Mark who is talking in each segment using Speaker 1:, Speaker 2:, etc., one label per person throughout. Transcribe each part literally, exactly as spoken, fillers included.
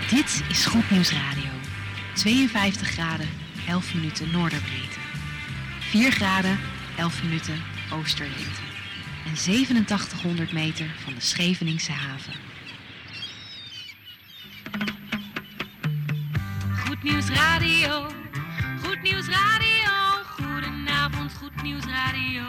Speaker 1: Dit is Goed Nieuws Radio. tweeënvijftig graden, elf minuten noorderbreedte. vier graden, elf minuten oosterlengte. En zevenentachtighonderd meter van de Scheveningse haven. Goed Nieuws Radio. Goed Nieuws Radio. Goedenavond, Goed Nieuws Radio.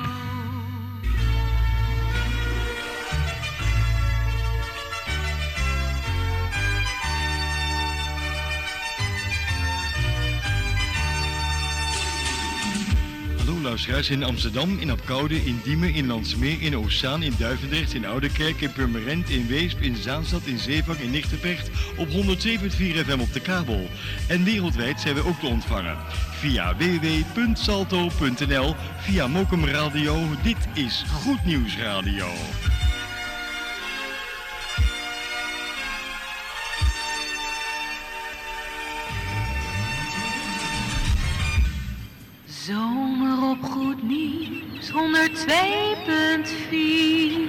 Speaker 2: Hallo luisteraars in Amsterdam, in Apkoude, in Diemen, in Landsmeer, in Oostzaan, in Duivendrecht, in Oudekerk, in Purmerend, in Weesp, in Zaanstad, in Zeevang, in Nigtevecht op honderd zeven punt vier F M op de kabel. En wereldwijd zijn we ook te ontvangen via w w w punt salto punt n l, via Mokum Radio. Dit is Goed Nieuws Radio.
Speaker 1: Zomer op Goed Nieuws, honderd twee punt vier.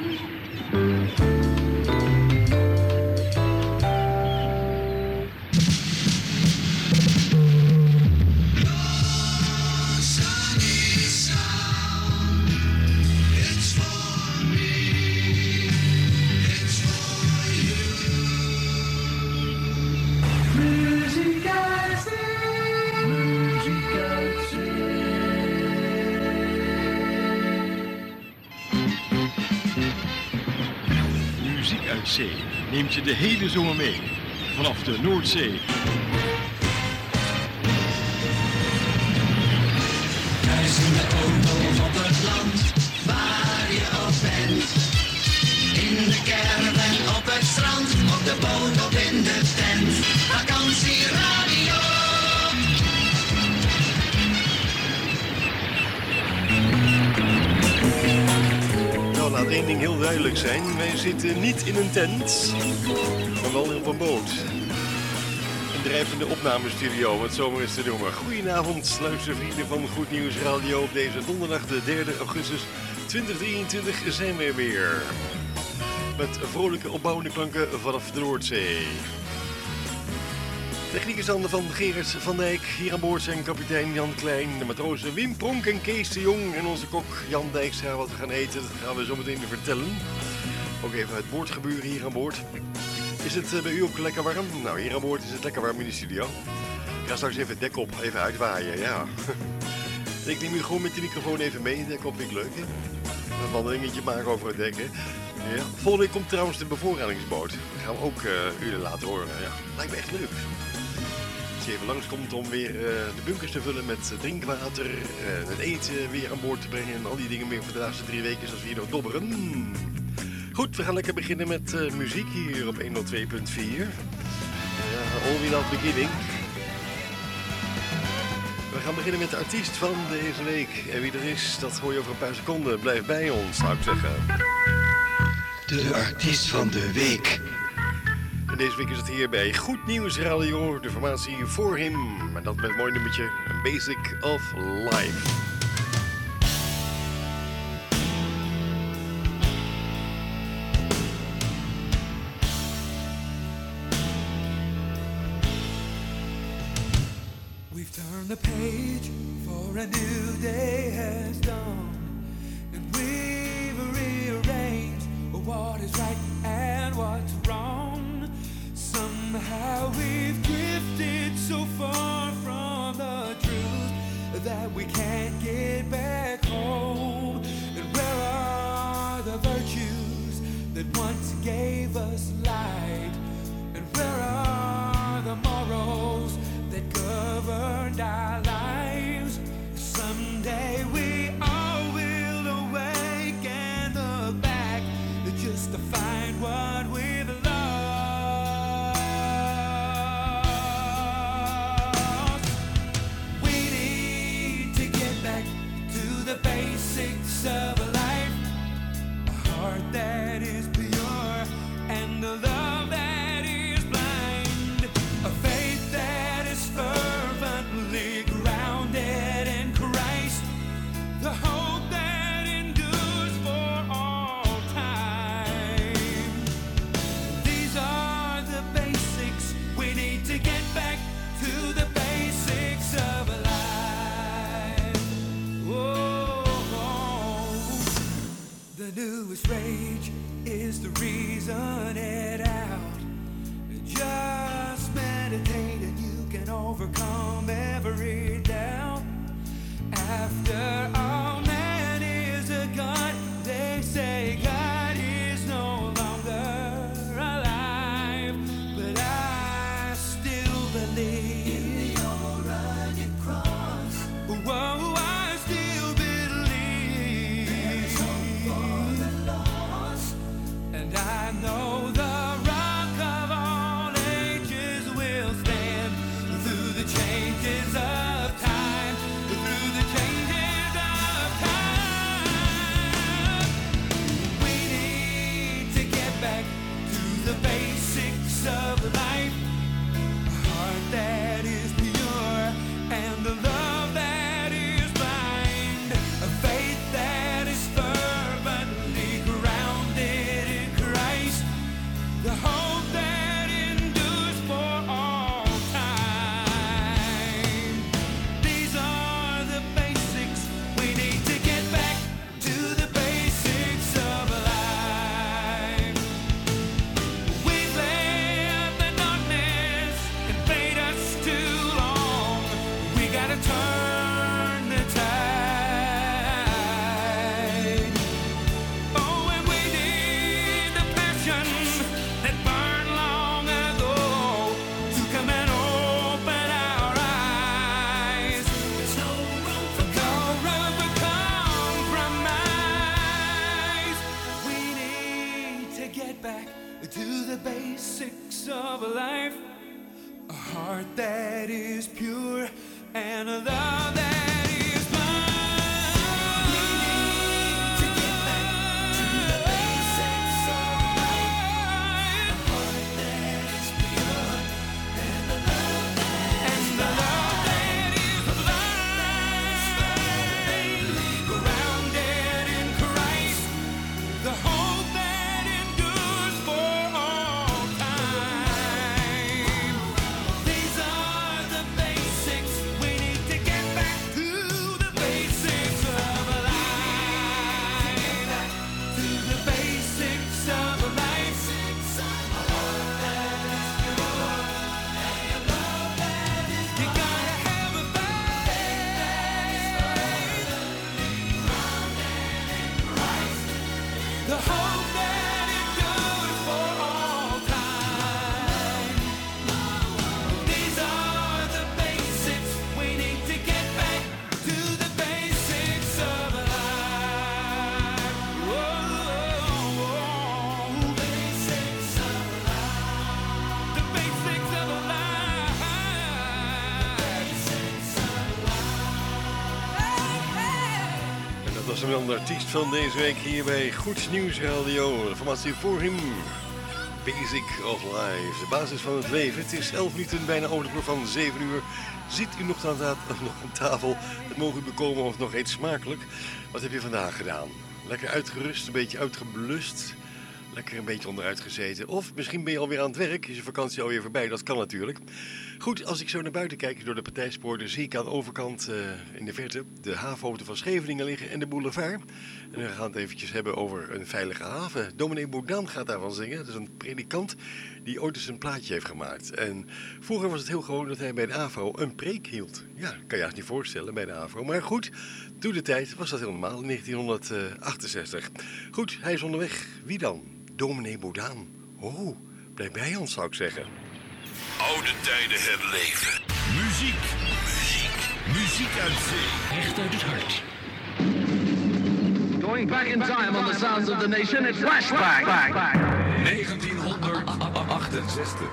Speaker 2: Zee neemt je de hele zomer mee, vanaf de Noordzee.
Speaker 3: Duizenden auto's op het land, waar je ook bent. In de caravan, op het strand, op de boot of in de tent. Vakantieradio.
Speaker 4: Laat één ding heel duidelijk zijn. Wij zitten niet in een tent, maar wel op een boot. Een drijvende opnamestudio, om het zo maar eens te noemen. Goedenavond, luistervrienden van Goed Nieuws Radio. Op deze donderdag, de derde augustus tweeduizend drieëntwintig, zijn we er weer. Met vrolijke opbouwende klanken vanaf de Noordzee. Techniek is handen van Gerard van Dijk. Hier aan boord zijn kapitein Jan Klein, de matrozen Wim Pronk en Kees de Jong. En onze kok Jan Dijkstra. Wat we gaan eten, dat gaan we zo meteen vertellen. Ook even het boordgebeuren hier aan boord. Is het bij u ook lekker warm? Nou, hier aan boord is het lekker warm in de studio. Ik ga straks even het dek op, even uitwaaien, ja. Ik neem u gewoon met de microfoon even mee. Het dek op vind ik leuk, hè? Een wandelingetje maken over het dek, hè? Ja. Volgende week komt trouwens de bevoorradingsboot. Dat gaan we ook uh, u laten horen. Ja, lijkt me echt leuk. Als je even langskomt om weer uh, de bunkers te vullen met drinkwater, uh, het eten weer aan boord te brengen en al die dingen meer voor de laatste drie weken zoals we hier nog dobberen. Goed, we gaan lekker beginnen met uh, muziek hier op honderd twee punt vier. Uh, all without beginning. We gaan beginnen met de artiest van deze week. En wie er is, dat hoor je over een paar seconden. Blijf bij ons, zou ik zeggen.
Speaker 3: De artiest van de week.
Speaker 4: En deze week is het hier bij Goed Nieuws Radio, de formatie voor hem. En dat met het mooie nummertje Basic of Life.
Speaker 5: We've turned the page for a new day has dawned. And we've rearranged what is right and what's wrong. Somehow we've drifted so far from the truth that we can't get back home. And where are the virtues that once gave us light? And where are the morals that governed our lives? Someday we all will awake and look back just to find what we've lost. We need to get back to the basics of life, a heart that is pure and a love Continuous rage is the reason it out. Just meditate and you can overcome every doubt. After all, man is a god. They say God is no longer alive, but I still believe in the old rugged cross. Whoa, I still believe there's hope for the lost, and I know the rock of all ages will stand through the changes of time, through the changes of time. We need to get back to the basics of life, a heart that is pure and a love that is blind, a faith that is fervently grounded in Christ, the hope that endures for all time. These are the basics. We need to get back to the basics of life. We've let the darkness invade us too long. We gotta turn the tide. Oh, and we need the passion that burned long ago to come and open our eyes. There's no room for no room for compromise. We need to get back to the basics of life, a heart that is pure and a love that is blind. We need to get back to the basics of life, a heart that is pure and a love that is blind, grounded in Christ, the hope that endures for all time. These are the basics. We need to get back to the basics of life, to the basics of life. A heart that is pure and a love that is blind. You gotta have a faith, the hope that endures for all time. These are the basics. We need to get back to the basics of life. Whoa, basics of life. The basics of life. Basics of
Speaker 4: En dat was dan de artiest van deze week hier bij Goed Nieuws Radio. Informatie voor hem. Basic of Life, de basis van het leven. Het is elf minuten, bijna over de klok van zeven uur. Zit u nog aan, ta- nog aan tafel? Het mogen u bekomen of nog eet smakelijk. Wat heb je vandaag gedaan? Lekker uitgerust, een beetje uitgeblust. Lekker een beetje onderuit gezeten. Of misschien ben je alweer aan het werk. Is je vakantie alweer voorbij? Dat kan natuurlijk. Goed, als ik zo naar buiten kijk door de partijspoor, zie ik aan de overkant uh, in de verte de havenhoofden van Scheveningen liggen en de boulevard. En we gaan het eventjes hebben over een veilige haven. Dominee Boudin gaat daarvan zingen. Dat is een predikant die ooit eens een plaatje heeft gemaakt. En vroeger was het heel gewoon dat hij bij de AVRO een preek hield. Ja, kan je je niet voorstellen bij de AVRO. Maar goed, toen de tijd was dat helemaal in negentienhonderdachtenzestig. Goed, hij is onderweg. Wie dan? Dominee Boudin. Oh, blijf bij ons, zou ik zeggen.
Speaker 6: Oude tijden herleven. Muziek, muziek, muziek uit zee.
Speaker 7: Echt uit het hart.
Speaker 8: Going back in time on the sounds of the nation, it's Flashback.
Speaker 6: negentienhonderdachtenzestig.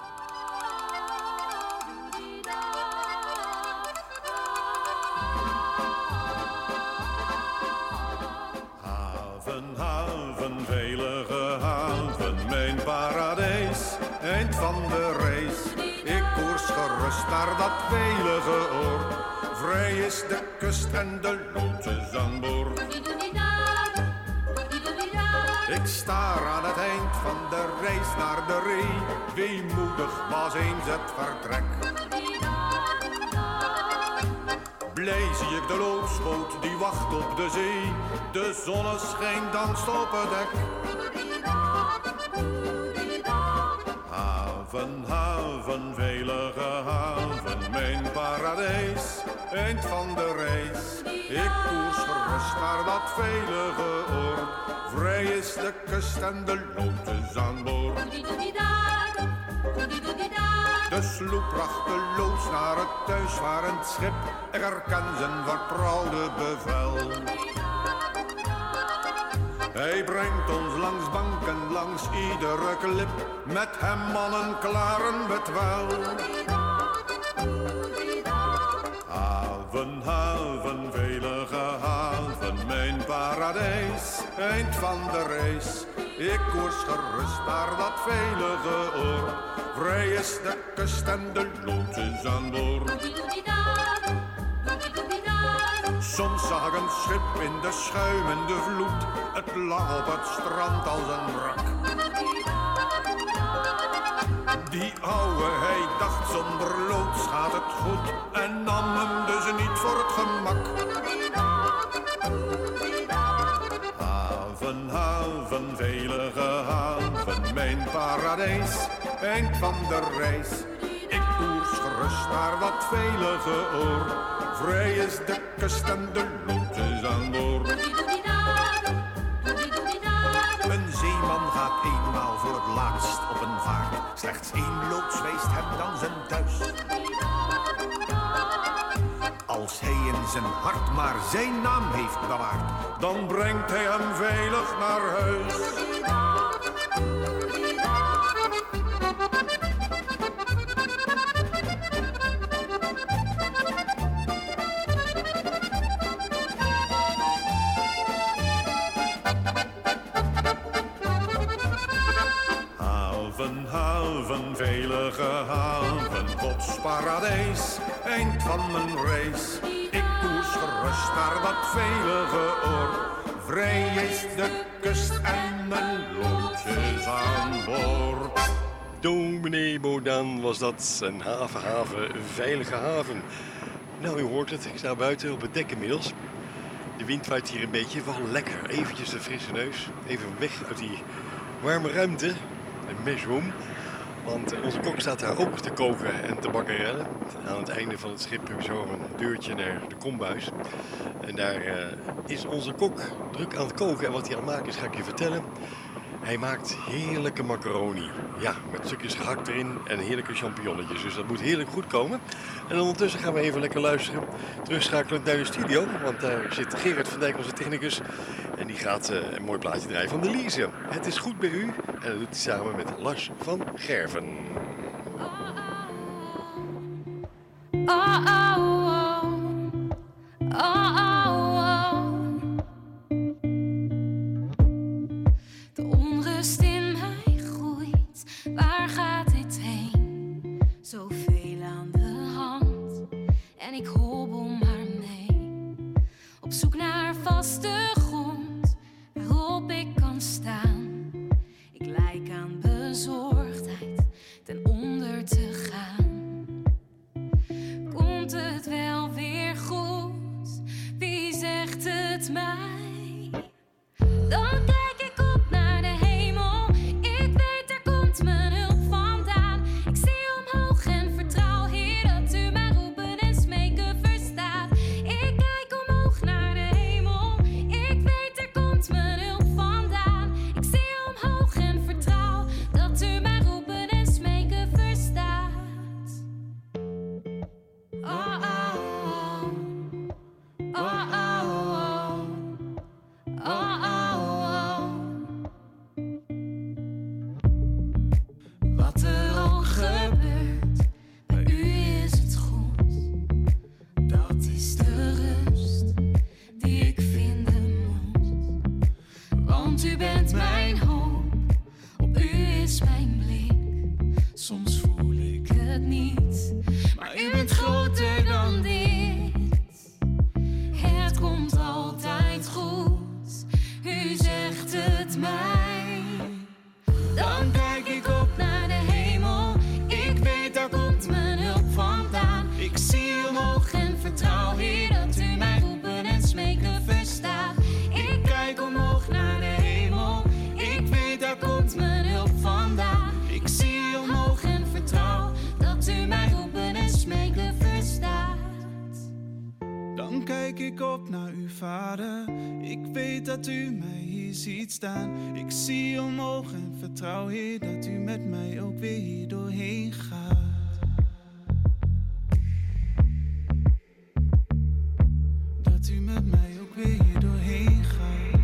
Speaker 9: Haven, haven, veilige haven, mijn paradijs, eind van de reis. Ik koers gerust naar dat veilige oord. Vrij is de kust en de lood is aan boord. Ik staar aan het eind van de reis naar de ree. Weemoedig was eens het vertrek. vlei zie ik de loopsboot die wacht op de zee. De zonneschijn danst op het dek. Haven, haven, veilige haven, mijn paradijs, eind van de reis. Ik koers gerust naar dat veilige oord. Vrij is de kust en de lood is aan boord. De sloep bracht de loods naar het thuisvarend schip. Ik herken zijn vertrouwde bevel. Hij brengt ons langs banken, langs iedere klip. Met hem mannen klaren we het wel. Haven, haven, veilige haven, mijn paradijs, eind van de reis. Ik koers gerust naar dat veilige oord. Vrij is de kust en de lood is aan boord. Soms zag ik een schip in de schuimende vloed. Het lag op het strand als een wrak. Die ouwe, hij dacht zonder loods gaat het goed. En nam hem dus niet voor het gemak. Haven, haven, veilige haven, mijn paradijs, eind van de reis. Ik koers gerust naar dat veilige oord. Vrij is de kust en de lood is aan boord. Een zeeman gaat eenmaal voor het laatst op een vaart. Slechts één loods wijst hem dan zijn thuis. Als hij in zijn hart maar zijn naam heeft bewaard, dan brengt hij hem veilig naar huis. Haven, haven, veilige haven, Gods paradijs, eind van mijn reis. Ik koers gerust naar dat veilige oord. Vrij is de kust en mijn lood is aan boord.
Speaker 4: Dominee Bodan was dat, een haven, haven, veilige haven. Nou, u hoort het, ik sta buiten op het dek inmiddels. De wind waait hier een beetje, wel lekker. Eventjes de frisse neus, even weg uit die warme ruimte, de meshroom. Want onze kok staat daar ook te koken en te bakkerellen. Aan het einde van het schip heb je zo een deurtje naar de kombuis. En daar uh, is onze kok druk aan het koken. En wat hij aan het maken is, ga ik je vertellen. Hij maakt heerlijke macaroni. Ja, met stukjes gehakt erin en heerlijke champignonnetjes. Dus dat moet heerlijk goed komen. En ondertussen gaan we even lekker luisteren. Terugschakelen naar de studio. Want daar zit Gerard van Dijk, onze technicus. En die gaat uh, een mooi plaatje draaien van de Lize. Het is goed bij u. En dat doet hij samen met Lars van Gerven.
Speaker 7: Oh, oh, oh. Oh, oh, oh. De onrust in mij groeit. Waar gaat dit heen? Zoveel aan de hand. En ik hobbel maar mee. Op zoek naar vaste grond. Waarop ik kan staan. Ik lijk aan bezorgdheid ten onder te gaan. Komt het wel weer goed? Wie zegt het mij? Dan kijk ik op naar de hemel. Ik weet, er komt mijn hulp vandaan. Ik zie omhoog en vertrouw, Heer, dat u mij roepen en smeken verstaat. Ik kijk omhoog naar de hemel. Ik weet, er komt mijn hulp vandaan. Ik zie omhoog en vertrouw, dat u mij roepen en smeken verstaat. Oh, oh, oh. Oh, oh, oh. Oh, oh, oh. Wat er ook gebeurt, bij u is het goed. Dat is de rust die ik vinden moet. Want u bent mijn hoop, op u is mijn blik. Soms voel ik het niet, maar u bent groter dan dit. Het komt altijd goed, u zegt het mij. Dan kijk ik op naar de hemel. Ik weet, daar komt mijn hulp vandaan. Ik zie omhoog en vertrouw, Heer,
Speaker 10: ik op naar uw vader. Ik weet dat u mij hier ziet staan. Ik zie omhoog en vertrouw, Heer, dat u met mij ook weer hier doorheen gaat. Dat u met mij ook weer hier doorheen gaat.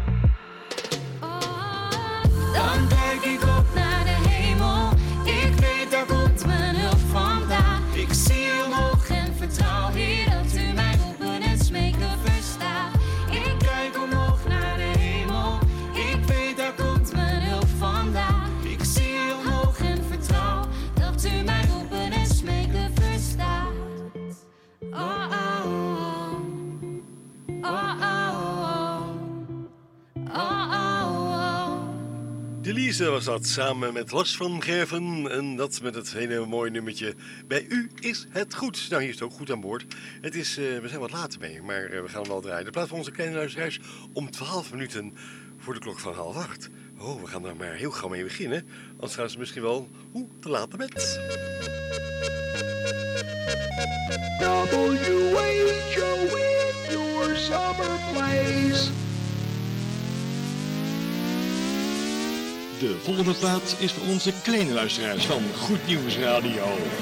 Speaker 7: Dan kijk ik op naar de hemel. Ik weet daar komt mijn hulp vandaan. Ik zie omhoog en vertrouw, Heer, dat u mij roepen en smeken verstaat. Ik kijk omhoog naar de hemel. Ik weet daar komt mijn hulp vandaan. Ik zie omhoog en vertrouw, dat u mij roepen en smeken verstaat. Oh, oh, oh. Oh, oh, oh. Oh, oh, oh.
Speaker 4: Delise was dat, samen met Lars van Gerven. En dat met het hele mooie nummertje. Bij u is het goed. Nou, hier is het ook goed aan boord. Het is, uh, we zijn wat later mee, maar uh, we gaan hem wel draaien. De plaats van onze kleine luisteraars om twaalf minuten voor de klok van half acht. Oh, we gaan daar maar heel gauw mee beginnen. Anders gaan ze misschien wel hoe te laat naar bed.
Speaker 11: W H O in your summer place.
Speaker 2: De volgende plaat is voor onze kleine luisteraars van Goed Nieuws Radio.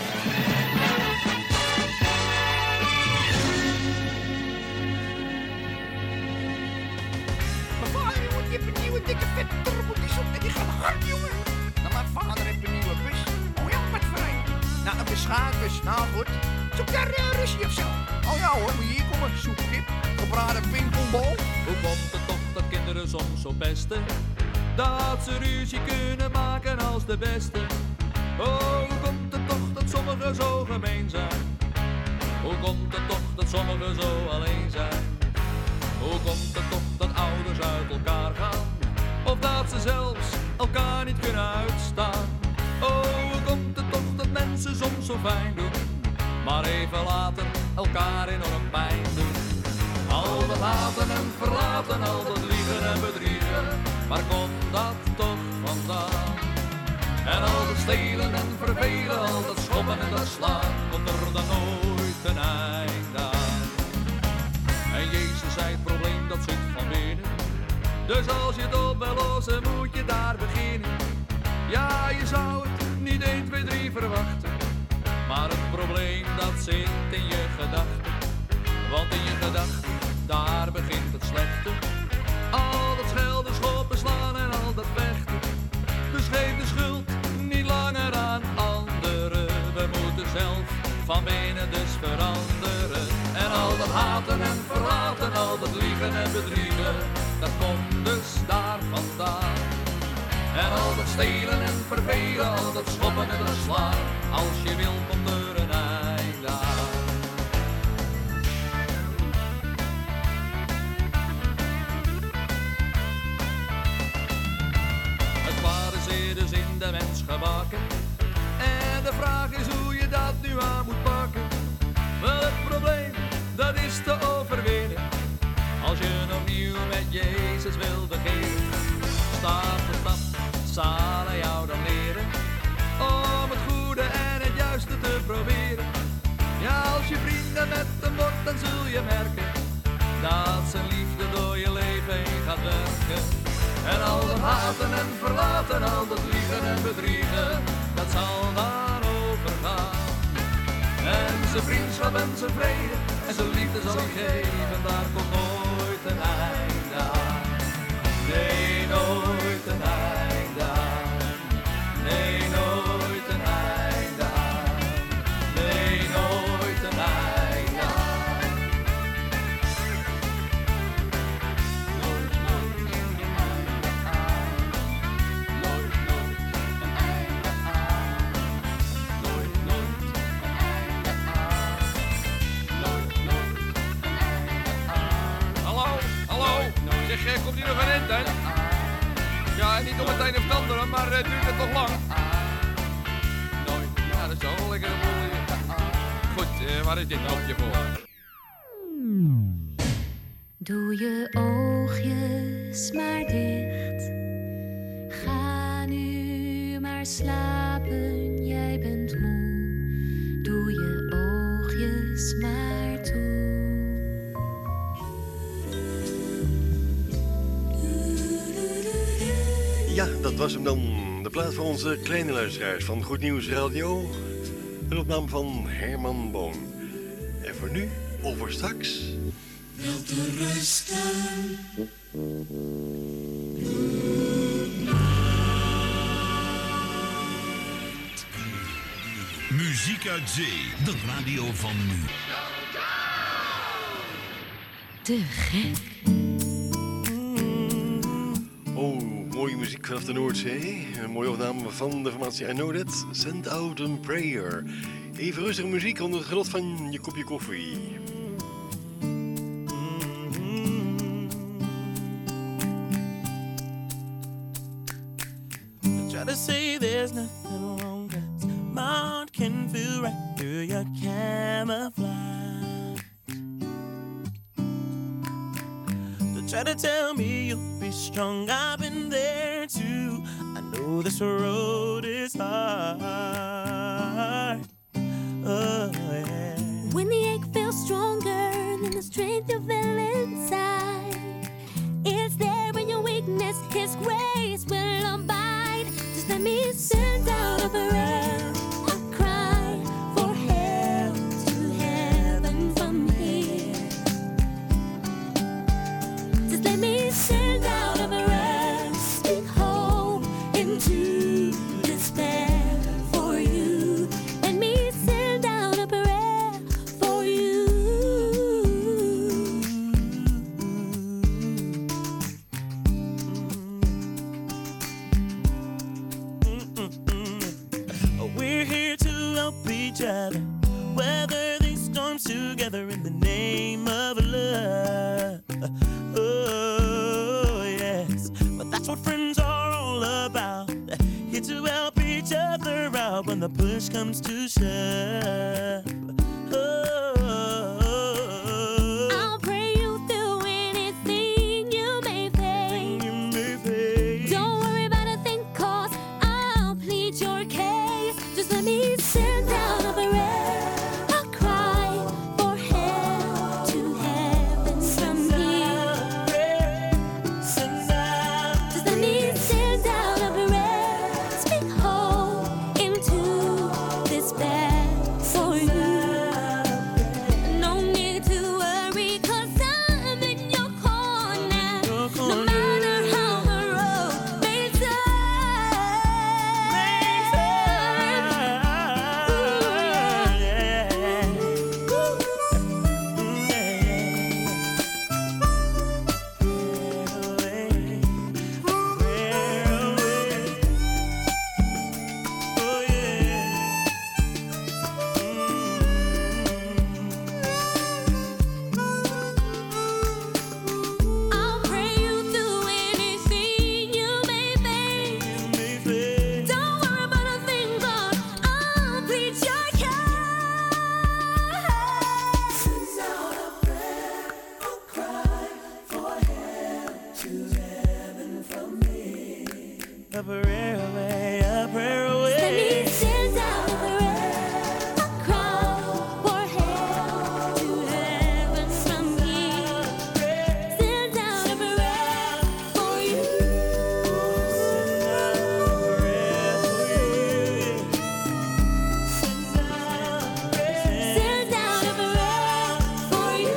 Speaker 11: Mijn vader, jongen, die heeft een nieuwe dikke vette turbo diesel en die gaat hard, jongen. Nou, mijn vader heeft een nieuwe bus. Oh ja, wat fijn. Nou, een beschaafbus, nou goed. Zoek daar uh, ruzie of zo. Oh ja hoor, moet je hier komen. Soepkip, gebraden pingpongbal.
Speaker 12: Hoe komt het toch dat kinderen soms zo pesten? Dat ze ruzie kunnen maken als de beste. Oh, hoe komt het toch dat sommigen zo gemeen zijn? Hoe komt het toch dat sommigen zo alleen zijn? Hoe komt het toch dat ouders uit elkaar gaan? Of dat ze zelfs elkaar niet kunnen uitstaan? Oh, hoe komt het toch dat mensen soms zo fijn doen, maar even later elkaar enorm pijn doen? Al dat haten en verlaten, al dat liegen en bedriegen, waar komt dat toch vandaan? En al dat stelen en vervelen, al dat schoppen en dat slaan, komt er dan nooit een eind aan. En Jezus zei het probleem dat zit van binnen, dus als je het op wil lossen moet je daar beginnen. Ja, je zou het niet één, twee, drie verwachten, maar het probleem dat zit in je gedachten. Want in je gedachten, daar begint het slechte. Al dat schelden, schoppen, slaan en al dat vechten. Dus geef de schuld niet langer aan anderen. We moeten zelf van binnen dus veranderen. En al dat haten en verlaten, al dat liegen en bedriegen, dat komt dus daar vandaan. En al dat stelen en vervelen, al dat schoppen en dat slaan, als je wil komt er een eind aan. Het kwade zit dus in de mens gebakken, en de vraag is hoe je dat nu aan moet pakken. Wel, het probleem, dat is te overwinnen, als je opnieuw met Jezus wil beginnen. Stap voor stap zal hij jou dan leren, om het goede en het juiste te proberen. Ja, als je vrienden met hem wordt, dan zul je merken dat zijn liefde door je leven heen gaat werken. En al dat haten en verlaten, al dat liegen en bedriegen, dat zal dan overgaan. En zijn vriendschap en zijn vrede en zijn liefde zal hij geven, daar komt nooit een eind aan. Nee, nooit een eind aan. Nee, nooit een eind aan. Nee, nooit een eind aan. Nooit, nooit een einde aan. Nooit, nooit een einde aan. Nooit, nooit een einde aan. Nooit, nooit een einde aan. Hallo, hallo. Zeg, komt hier nog een end, hè? Ja, niet om het een of het andere, maar uh, duurt het toch lang? Nooit. Ja, dat is wel lekker een boel hier. Goed, uh, waar is dit knopje voor?
Speaker 7: Doe je oogjes maar dicht. Ga nu maar slapen, jij bent moe. Doe je oogjes maar toe.
Speaker 4: Ja, dat was hem dan. De plaat van onze kleine luisteraars van Goed Nieuws Radio. Een opname van Herman Boon. En voor nu, over straks...
Speaker 3: Wel te rusten.
Speaker 6: Muziek uit zee, de radio van nu.
Speaker 1: Te gek.
Speaker 4: Oh, mooie muziek vanaf de Noordzee. Een mooie opname van de formatie I Know That. Send Out a Prayer. Even rustige muziek onder het genot van je kopje koffie.
Speaker 13: Try to say there's nothing wrong, 'cause my heart can feel right through your camouflage. Don't try to tell me you'll be strong, I've been there too. I know this road is hard. Oh, yeah.
Speaker 7: When the ache feels stronger than the strength you feel inside, it's there when your weakness, His grace will abide. Just let me send out a prayer, a cry for help to heaven from here. Just let me send out a prayer, speak hope into despair for you. Let me send out a prayer for you.
Speaker 13: We're here to help each other, weather these storms together in the name of love. Oh, yes, but that's what friends are all about. Here to help each other out when the push comes to shove. Oh,
Speaker 7: I'll pray you through anything you may face.
Speaker 13: you may face.
Speaker 7: Don't worry about a thing, 'cause I'll plead your case. Just let me send out a prayer, a cry for help to heaven from here.
Speaker 13: Send out
Speaker 7: Just let me send out a prayer, speak hope into despair for you. No need to worry, 'cause I'm in your corner. No matter how the road may I'll pray you through anything you may face. Don't worry about a thing, God, I'll plead your case. Send out a prayer, a cry for help to heaven from me.
Speaker 13: a prayer away, a prayer away.
Speaker 7: Let me send out a prayer, a cry for help to heaven from me. Send out a prayer for you. Send out a prayer for you.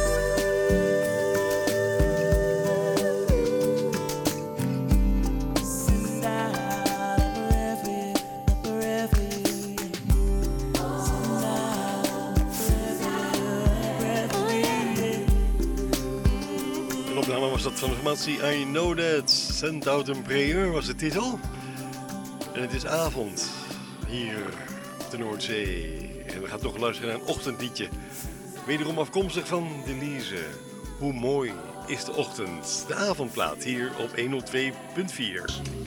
Speaker 13: Send out a prayer for you, a prayer for you. Send out a prayer for you, a prayer for you.
Speaker 4: Een opname was dat van de formatie I Know That. Send Out a Prayer was de titel. En het is avond hier op de Noordzee. En we gaan toch luisteren naar een ochtendliedje. Wederom afkomstig van Delise. Hoe mooi is de ochtend. De avondplaat hier op honderdtwee punt vier.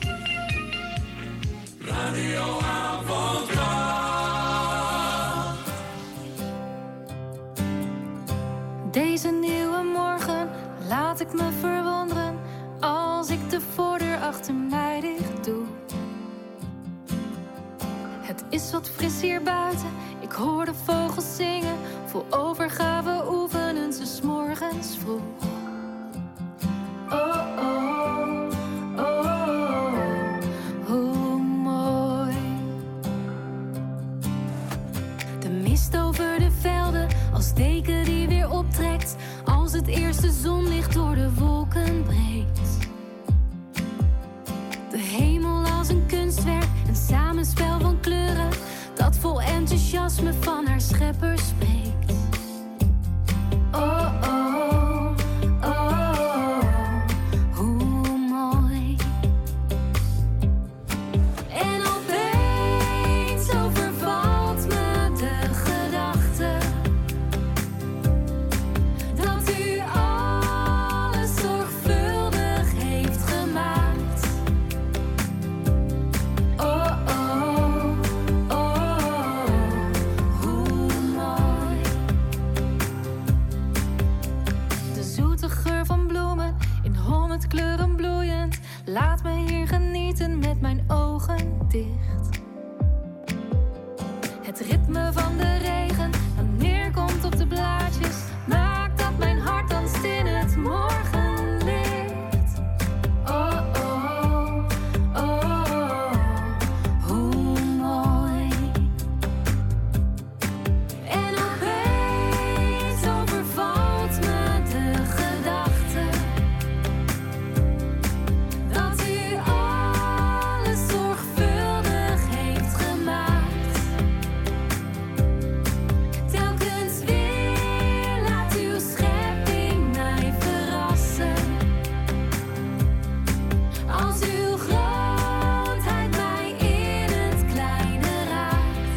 Speaker 3: Radio Avondklok.
Speaker 14: Deze nieuwe morgen laat ik me verwonderen als ik de voordeur achter mij dicht doe. Het is wat fris hier buiten, ik hoor de vogels zingen. Vol overgave oefenen ze 's morgens vroeg. Oh, oh, oh, oh. mijn ogen dicht. Het ritme van de regen dat neerkomt op de blaadjes maakt dat mijn hart danst in het morgenlicht. Oh, oh, oh, oh, hoe mooi. En opeens overvalt me de gedachte dat u alles zorgvuldig heeft gemaakt. Telkens weer laat uw schepping mij verrassen. Als uw grootheid mij in het kleine raakt.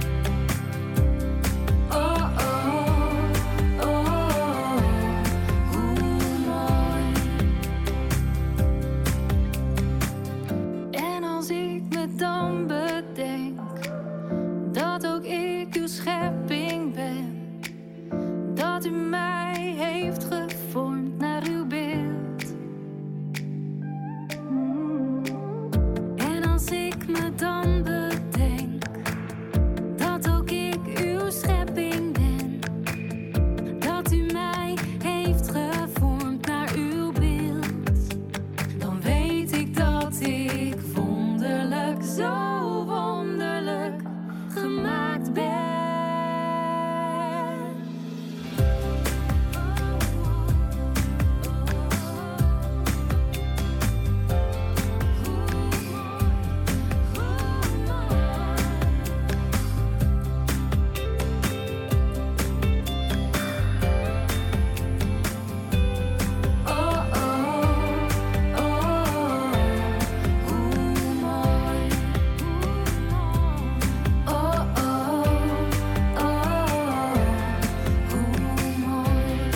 Speaker 14: Oh, oh, oh, hoe mooi. En als ik me dan bedenk dat ook ik uw schepping ben, dat u mij heeft gevormd naar uw beeld. Mm. En als ik me dan bedenk dat ook ik uw schepping ben, dat u mij heeft gevormd naar uw beeld, dan weet ik dat ik wonderlijk, zo wonderlijk gemaakt ben. Oh, oh, oh, hoe mooi. Oh, oh, oh, hoe mooi.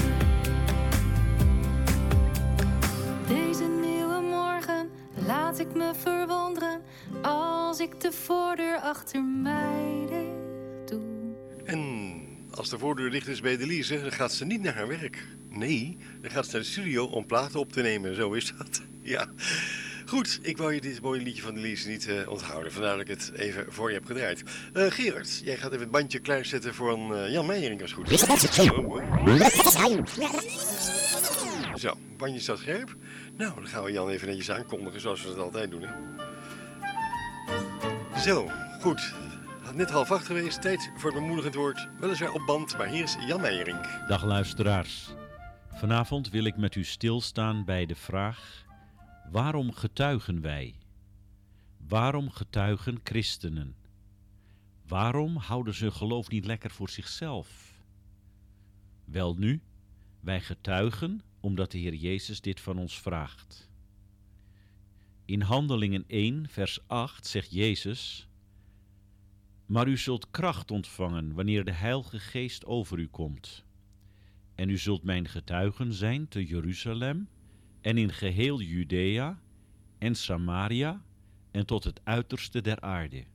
Speaker 14: Deze nieuwe morgen laat ik me verwonderen als ik de voordeur achter mij dicht doe.
Speaker 4: En als de voordeur dicht is bij Delise, dan gaat ze niet naar haar werk. Nee, dan gaat ze naar de studio om platen op te nemen. Zo is dat. Ja. Goed, ik wou je dit mooie liedje van Delise niet uh, onthouden. Vandaar dat ik het even voor je heb gedraaid. Uh, Gerard, jij gaat even het bandje klaarzetten voor een uh, Jan Meijering als het goed is. Oh, mooi. Zo, het bandje staat scherp. Nou, dan gaan we Jan even netjes aankondigen zoals we het altijd doen. Hè? Zo, goed. Net half acht geweest, tijd voor het bemoedigend woord. Weliswaar op band, maar hier is Jan Meijering.
Speaker 15: Dag luisteraars. Vanavond wil ik met u stilstaan bij de vraag: waarom getuigen wij? Waarom getuigen christenen? Waarom houden ze hun geloof niet lekker voor zichzelf? Welnu, wij getuigen omdat de Heer Jezus dit van ons vraagt. In Handelingen één, vers acht zegt Jezus: maar u zult kracht ontvangen wanneer de Heilige Geest over u komt. En u zult mijn getuigen zijn te Jeruzalem en in geheel Judea en Samaria en tot het uiterste der aarde.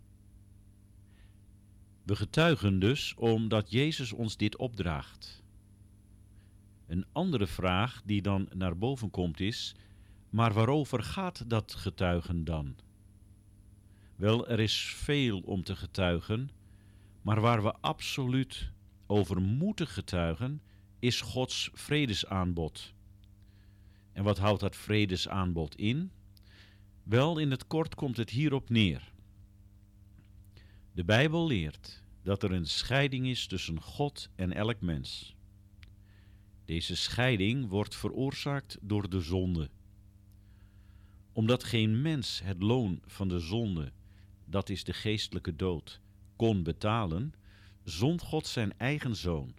Speaker 15: We getuigen dus omdat Jezus ons dit opdraagt. Een andere vraag die dan naar boven komt is: maar waarover gaat dat getuigen dan? Wel, er is veel om te getuigen, maar waar we absoluut over moeten getuigen, is Gods vredesaanbod. En wat houdt dat vredesaanbod in? Wel, in het kort komt het hierop neer. De Bijbel leert dat er een scheiding is tussen God en elk mens. Deze scheiding wordt veroorzaakt door de zonde. Omdat geen mens het loon van de zonde, dat is de geestelijke dood, kon betalen, zond God zijn eigen zoon.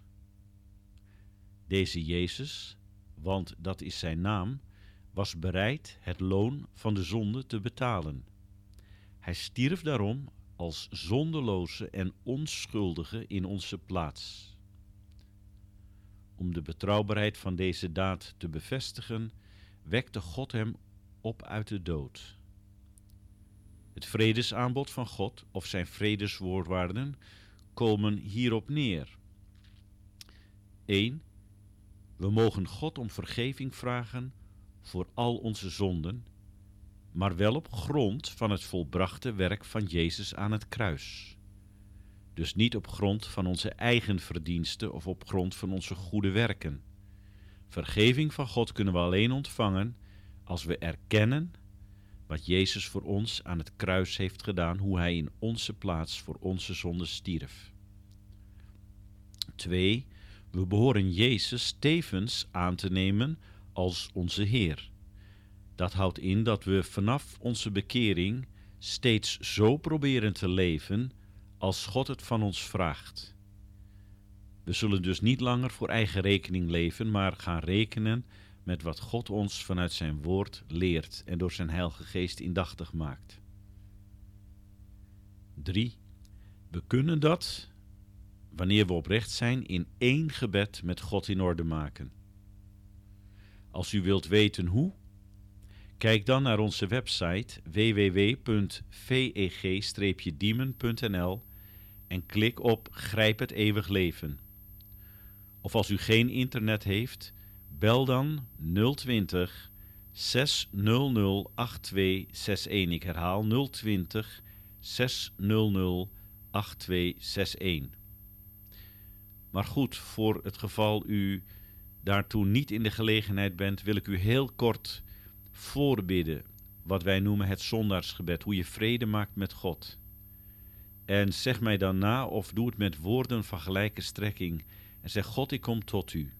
Speaker 15: Deze Jezus, want dat is zijn naam, was bereid het loon van de zonde te betalen. Hij stierf daarom als zondeloze en onschuldige in onze plaats. Om de betrouwbaarheid van deze daad te bevestigen, wekte God hem op uit de dood. Het vredesaanbod van God, of zijn vredesvoorwaarden, komen hierop neer. één. We mogen God om vergeving vragen voor al onze zonden. maar wel op grond van het volbrachte werk van Jezus aan het kruis. Dus niet op grond van onze eigen verdiensten of op grond van onze goede werken. Vergeving van God kunnen we alleen ontvangen als we erkennen wat Jezus voor ons aan het kruis heeft gedaan, hoe Hij in onze plaats voor onze zonden stierf. Twee, we behoren Jezus tevens aan te nemen als onze Heer. Dat houdt in dat we vanaf onze bekering steeds zo proberen te leven als God het van ons vraagt. We zullen dus niet langer voor eigen rekening leven, maar gaan rekenen met wat God ons vanuit zijn woord leert en door zijn Heilige Geest indachtig maakt. Drie, we kunnen dat, wanneer we oprecht zijn, in één gebed met God in orde maken. Als u wilt weten hoe, kijk dan naar onze website w w w punt v e g diemen punt n l en klik op Grijp het eeuwig leven. Of als u geen internet heeft, bel dan nul twintig, zes nul nul, acht twee zes een. Ik herhaal nul twintig, zes nul nul, acht twee zes een. Maar goed, voor het geval u daartoe niet in de gelegenheid bent, wil ik u heel kort voorbidden, wat wij noemen het zondaarsgebed, hoe je vrede maakt met God. En zeg mij dan na of doe het met woorden van gelijke strekking en zeg: God, ik kom tot u.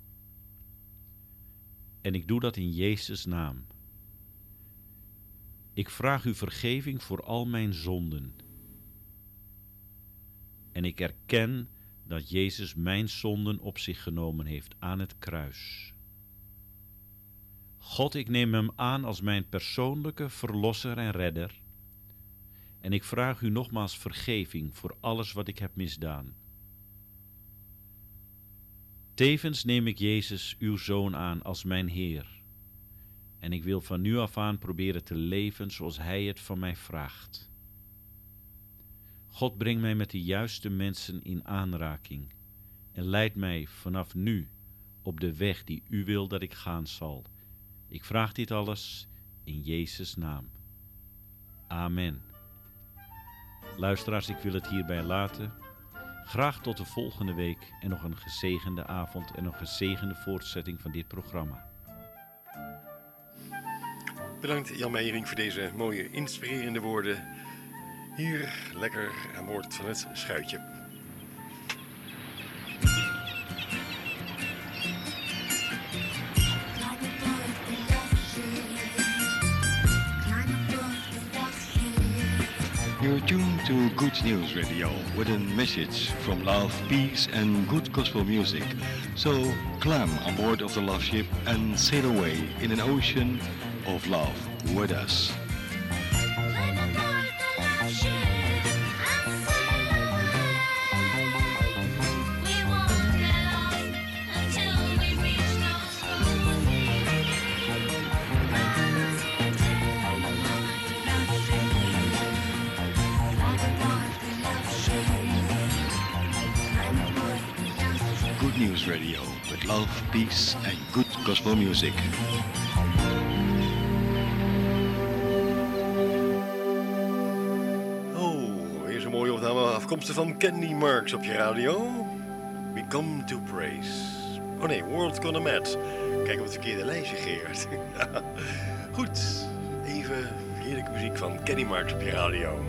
Speaker 15: En ik doe dat in Jezus' naam. Ik vraag u vergeving voor al mijn zonden. En ik erken dat Jezus mijn zonden op zich genomen heeft aan het kruis. God, ik neem hem aan als mijn persoonlijke verlosser en redder. En ik vraag u nogmaals vergeving voor alles wat ik heb misdaan. Tevens neem ik Jezus, uw Zoon, aan als mijn Heer. En ik wil van nu af aan proberen te leven zoals Hij het van mij vraagt. God, breng mij met de juiste mensen in aanraking en leid mij vanaf nu op de weg die u wil dat ik gaan zal. Ik vraag dit alles in Jezus' naam. Amen. Luisteraars, ik wil het hierbij laten. Graag tot de volgende week en nog een gezegende avond en een gezegende voortzetting van dit programma.
Speaker 4: Bedankt Jan Meijering voor deze mooie inspirerende woorden. Hier lekker aan boord van het schuitje.
Speaker 2: You're tuned to Good News Radio with a message from love, peace and good gospel music. So climb on board of the love ship and sail away in an ocean of love with us. News Radio with love, peace and good gospel music.
Speaker 4: Oh, hier is een mooie opname afkomstig van Candy Marks op je radio. We come to praise. Oh nee, World Gonna Mad. Kijk op het verkeerde lijstje, Gerard. Goed, even heerlijke muziek van Candy Marks op je radio.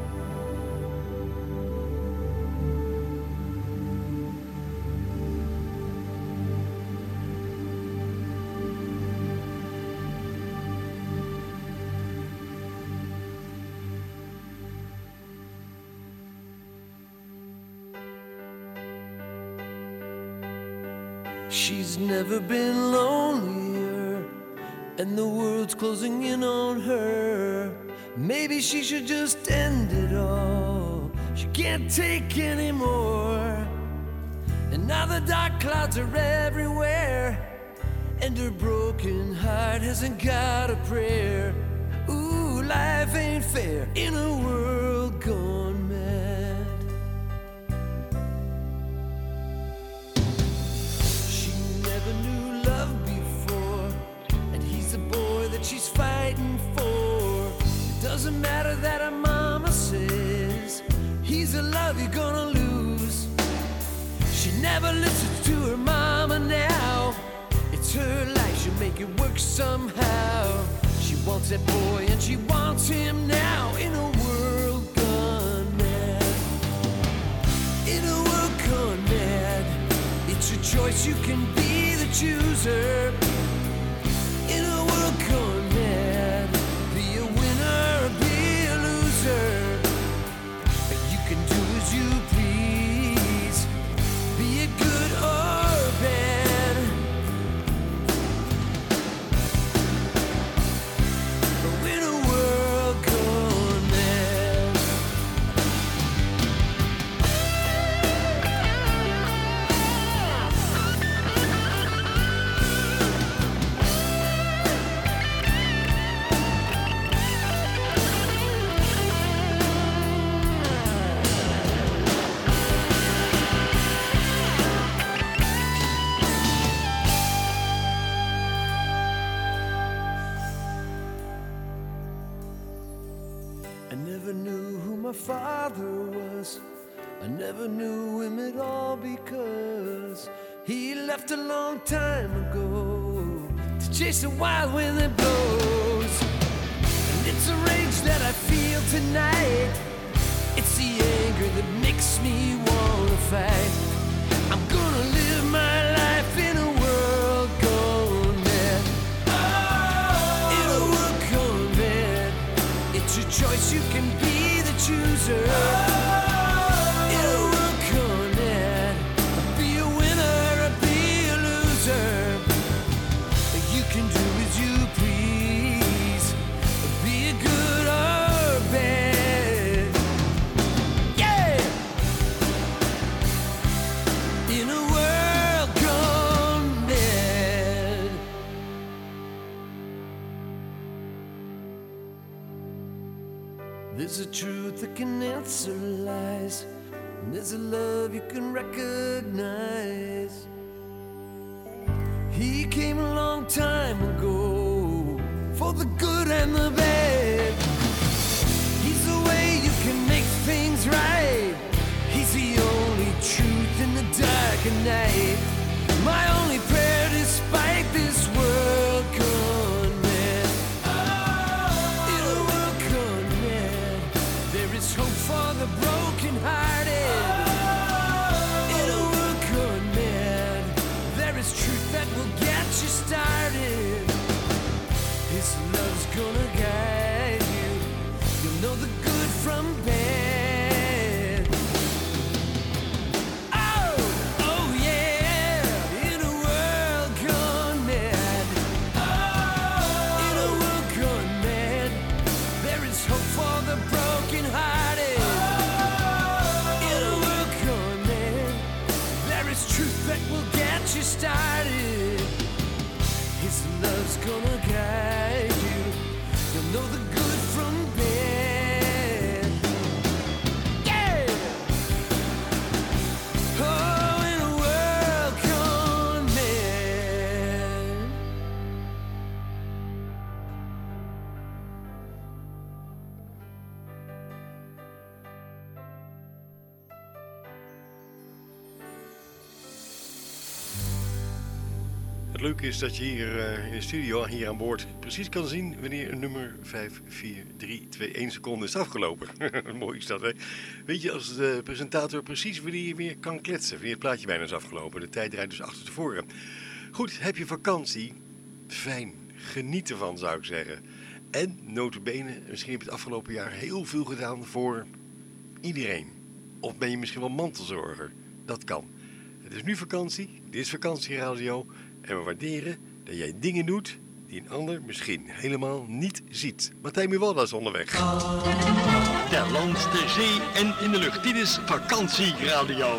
Speaker 16: She's never been lonelier, and the world's closing in on her. Maybe she should just end it all. She can't take anymore. And now the dark clouds are everywhere, and her broken heart hasn't got a prayer. Ooh, life ain't fair in a world gone mad. She's fighting for. love you're gonna lose. She never listens to her mama now. It's her life, she'll make it work somehow. She wants that boy and she wants him now. In a world gone mad, in a world gone mad. It's a choice, you can be the chooser. In a world gone mad, be a winner or be a loser. You can do as you please, be it good or bad. In a world gone mad. I never knew who my father was. I never knew him at all because he left a long time ago to chase the wild wind that blows. And it's a rage that I feel tonight. It's the anger that makes me wanna fight. I'm gonna live my life in a world gone mad. In a world gone mad. It's your choice, you can be the chooser. In a world gone mad, be a winner or be a loser. You can do as you please, be it good or bad. Yeah! In a world gone mad. There's a truth that can answer lies, and there's a love you can recognize. He came a long time ago for the good and the bad. He's the way you can make things right. He's the only truth in the dark of night. My only prayer despite this world gone mad. In a world gone mad, there is hope for the broken-hearted. In a world gone mad, there is truth that will get you started. His love's gonna guide you. You'll know the good from bad. Oh, oh yeah, in a world gone mad. In a world gone mad, there is hope for the broken-hearted. In a world gone mad, there is truth that will get you started. His love's gonna guide you. You'll know the good from bad. Yeah! Oh, in a world gone mad.
Speaker 4: Het leuke is dat je hier uh, in de studio, hier aan boord, precies kan zien wanneer een nummer vijf, vier, drie, twee, één seconde is afgelopen. Mooi is dat, hè? Weet je, als de presentator precies wanneer je weer kan kletsen, wanneer het plaatje bijna is afgelopen. De tijd draait dus achter tevoren. Goed, heb je vakantie? Fijn, geniet ervan zou ik zeggen. En, nota bene, misschien heb je het afgelopen jaar heel veel gedaan voor iedereen. Of ben je misschien wel mantelzorger? Dat kan. Het is nu vakantie, dit is vakantieradio. En we waarderen dat jij dingen doet die een ander misschien helemaal niet ziet. Martijn Muwalda is onderweg.
Speaker 2: Ter land, ter zee en in de lucht. Dit is vakantieradio.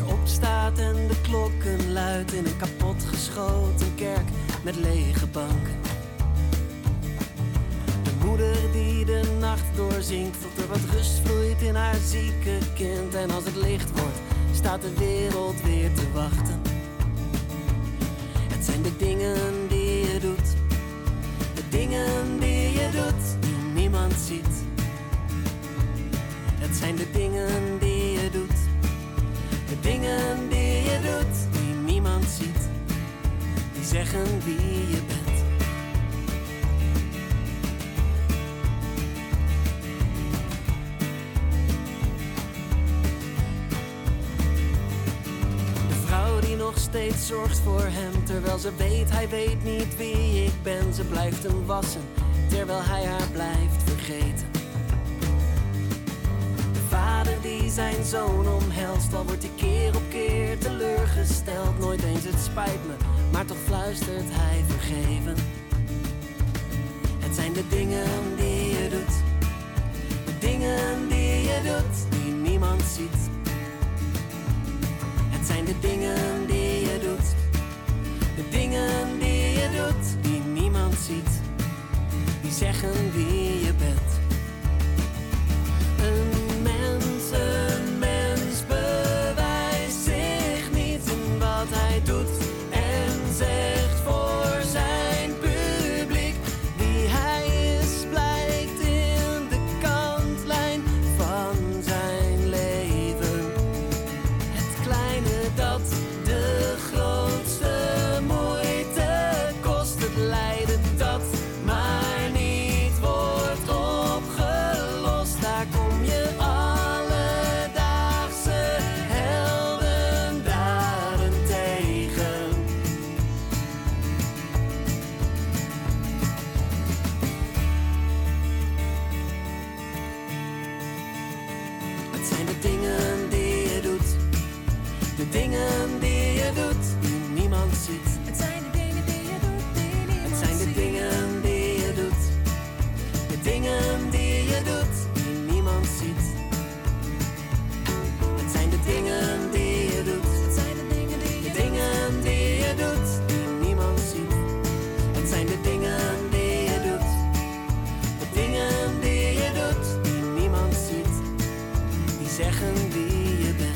Speaker 16: je opstaat en de klokken luidt in een kapotgeschoten kerk met lege banken. De moeder die de nacht doorzingt tot er wat rust vloeit in haar zieke kind. En als het licht wordt, staat de wereld weer te wachten. Het zijn de dingen die je doet, de dingen die je doet, die niemand ziet. Het zijn de dingen die je doet, de dingen die je doet, die niemand ziet. Die zeggen wie je bent. Nog steeds zorgt voor hem, terwijl ze weet, hij weet niet wie ik ben. Ze blijft hem wassen, terwijl hij haar blijft vergeten. De vader die zijn zoon omhelst, al wordt hij keer op keer teleurgesteld. Nooit eens het spijt me, maar toch fluistert hij vergeven. Het zijn de dingen die je doet, de dingen die je doet, die niemand ziet. Het zijn de dingen die je doet, de dingen die je doet, die niemand ziet. Die zeggen wie je bent. Een mens, een mens bewijst zich niet in wat hij doet en zegt voor zijn publiek wie hij is, blijkt in de kantlijn van zijn leven. Het kleine dat de grootste moeite kost, het lijden dat maar niet wordt opgelost. Daar kom je alledaagse heldendaden tegen. Het zijn de dingen die je doet, de dingen die je doet, die niemand ziet. Het zijn de dingen die je doet, die niemand ziet. Het zijn de dingen die je doet, de dingen die je doet, die niemand ziet. Het zijn de dingen die je doet, het zijn de dingen die je doet, de dingen die je doet, die niemand ziet. Het zijn de dingen die je doet, de dingen die je doet, die niemand ziet. Die zeggen wie je bent.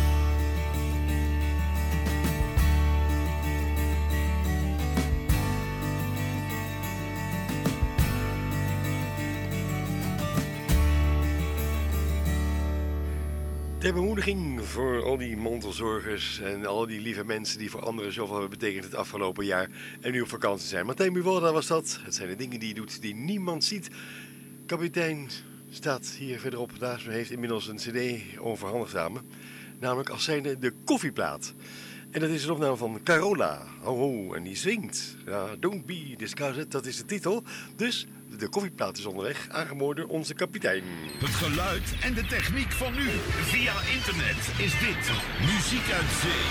Speaker 4: Ter bemoediging voor al die mantelzorgers en al die lieve mensen die voor anderen zoveel hebben betekend het afgelopen jaar en nu op vakantie zijn. Martijn Buwalda was dat. Het zijn de dingen die je doet die niemand ziet. Kapitein staat hier verderop naast me, heeft inmiddels een cd overhandigd aan me. Namelijk als zijnde de Koffieplaat. En dat is een opname van Carola. Ho ho, en die zingt. Ja, Don't Be Disgusted, dat is de titel. Dus de Koffieplaat is onderweg, aangemoord door onze kapitein.
Speaker 6: Het geluid en de techniek van nu. Via internet is dit Muziek uit Zee.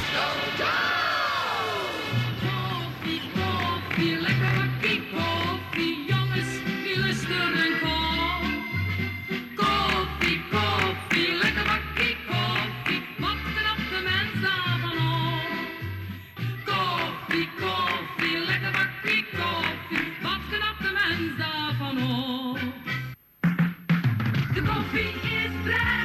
Speaker 17: Koffie, koffie, lekker bakkie koffie. Jongens, die lusten en kom. Koffie, koffie, lekker bakkie koffie. Wat knapt de mens daarvan op? Koffie, koffie, lekker bakkie koffie. Wat knapt de mens daarvan op? De koffie is vrij.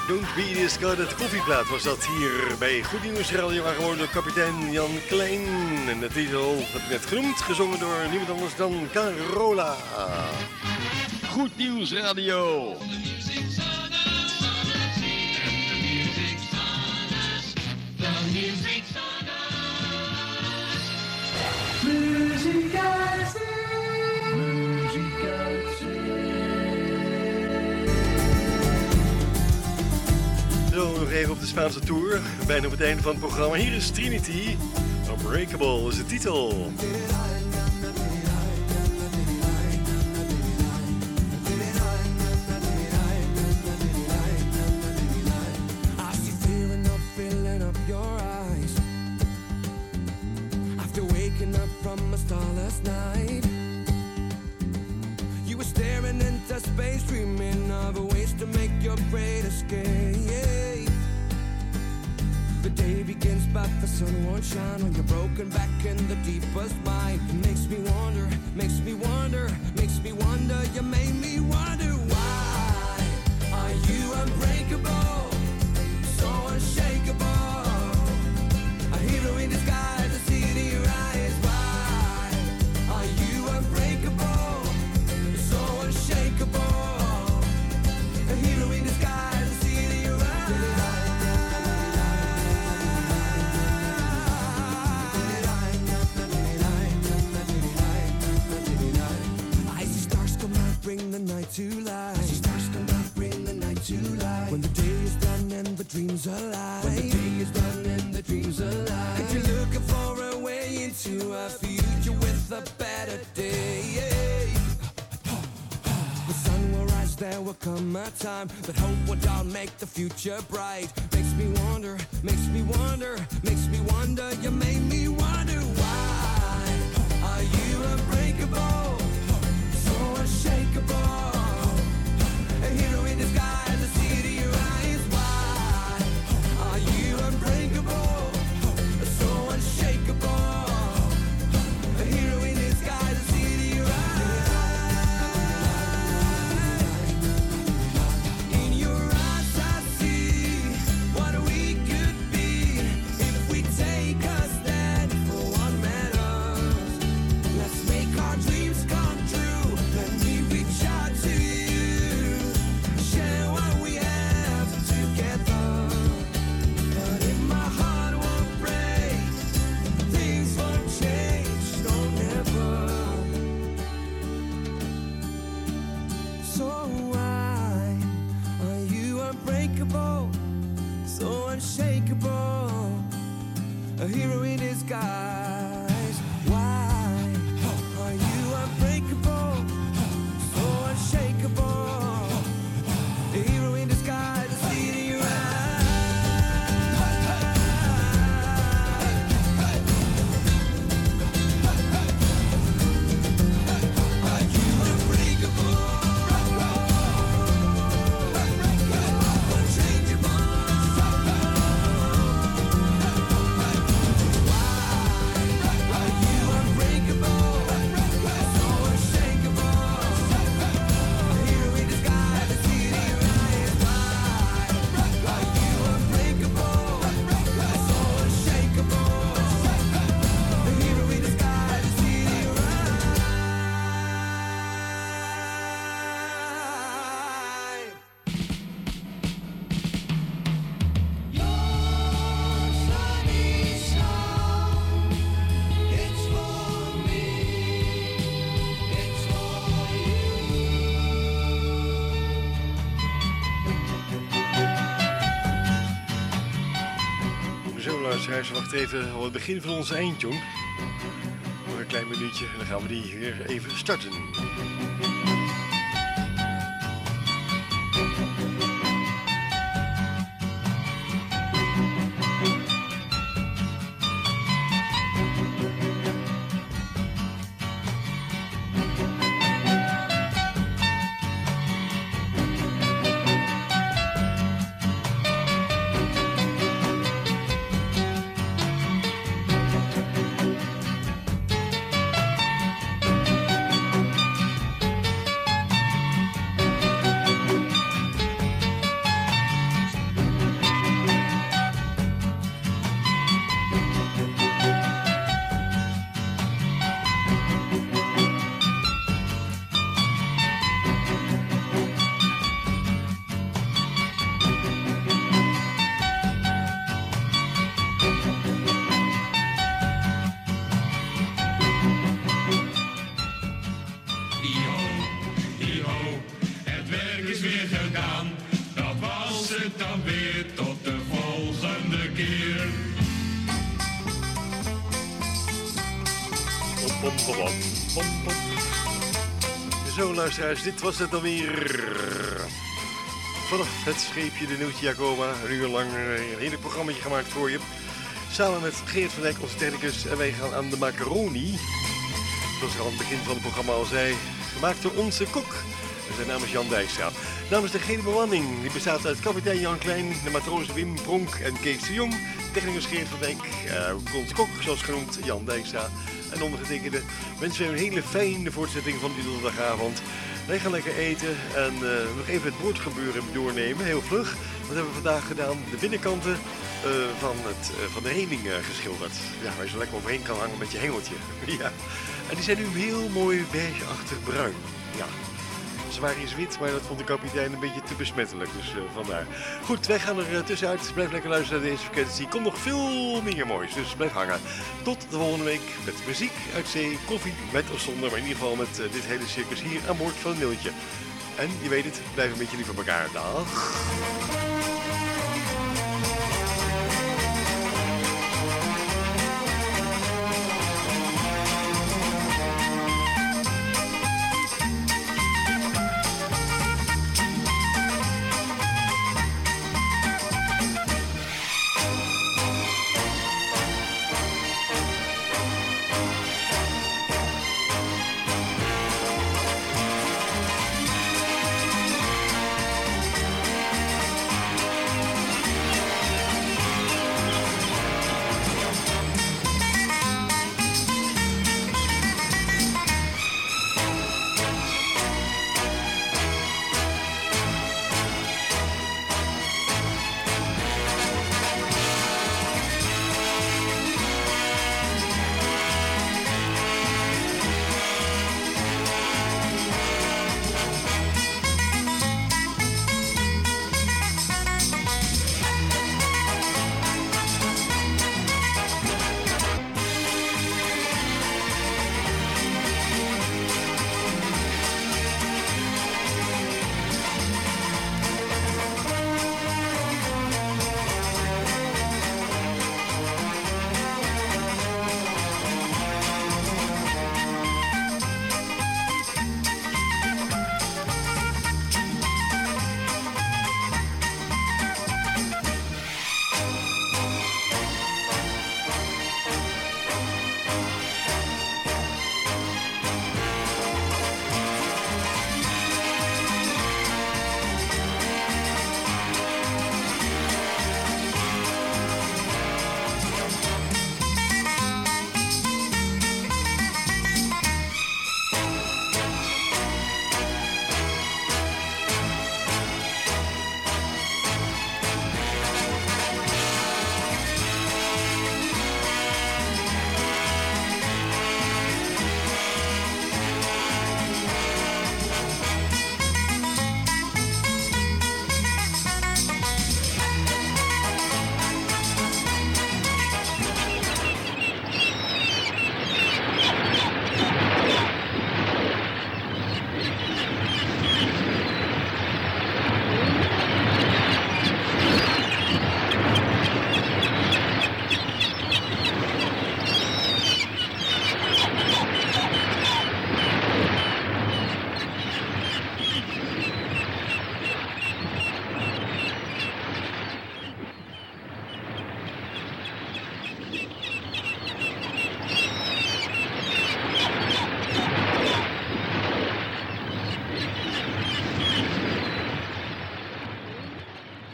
Speaker 4: Don't Be Discarded koffieplaat was dat hier bij Goed Nieuws Radio, waar gewoon door kapitein Jan Klein. En de titel heb ik net genoemd, gezongen door niemand anders dan Carola.
Speaker 2: Goed Nieuws Radio.
Speaker 5: Muziek uit zee. Muziek uit
Speaker 4: Zo, nog even op de Spaanse tour. Bijna op het einde van het programma. Hier is Trinity. Unbreakable is de titel.
Speaker 18: From a starless night, you were staring into space, dreaming of ways to make your great escape. The day begins, but the sun won't shine on your broken back in the deepest mind. It makes me wonder, makes me wonder, makes me wonder. You made me wonder why are you unbreakable, so unshakable, a hero in disguise, a sea to your eyes. Bring the night to life. As the stars come out, bring the night to life. When the day is done and the dreams are light. When the day is done and the dreams are light. If you're looking for a way into a future with a better day, the sun will rise, there will come a time that hope will dawn, make the future bright. Makes me wonder, makes me wonder, makes me wonder. You made me wonder why are you unbreakable, so unshakable, a hero in disguise, a sea to your eyes. Why are you unbreakable, so unshakable, a hero in disguise, a sea to your eyes. In your eyes I see what we could be if we take a stand for what matters. Let's make our dreams come true. Let me reach out to you, share what we have together. But if my heart won't break, things won't change, no never. So why are you unbreakable, so unshakable, a hero in disguise? Why are you unbreakable, so unshakable, a hero in disguise, a sea to your
Speaker 4: Zo, luisteraars, wacht even op het begin van onze eindtune. Nog een klein minuutje en dan gaan we die weer even starten. pom, pom, pom, pom, pom. Zo luisteraars, dit was het dan weer. Vanaf het scheepje de Nieuwtje Jacoba, een uur lang een heerlijk programma gemaakt voor je. Samen met Geert van Dijk, onze technicus, en wij gaan aan de macaroni. Zoals ik al aan het begin van het programma al zei, gemaakt door onze kok. Zijn naam is Jan Dijkstra. Namens de gele bemanning, die bestaat uit kapitein Jan Klein, de matroos Wim Pronk en Kees de Jong, technicus Geert van Dijk, uh, onze kok, zoals genoemd, Jan Dijkstra. En ondergetekende wensen we een hele fijne voortzetting van die donderdagavond. Wij gaan lekker eten en uh, nog even het woordgebeuren doornemen, heel vlug. Wat hebben we vandaag gedaan? De binnenkante uh, van, het, uh, van de heming uh, geschilderd. Ja, waar je zo lekker overheen kan hangen met je hengeltje. Ja. En die zijn nu heel mooi beigeachtig bruin. Ja. Ze waren eens wit, maar dat vond de kapitein een beetje te besmettelijk, dus uh, vandaar. Goed, wij gaan er uh, tussenuit. Blijf lekker luisteren naar deze vakantie. Komt nog veel meer moois, dus blijf hangen. Tot de volgende week met muziek uit zee, koffie met of zonder, maar in ieder geval met uh, dit hele circus hier aan boord van het Nultje. En je weet het, blijf een beetje lief voor elkaar. Dag!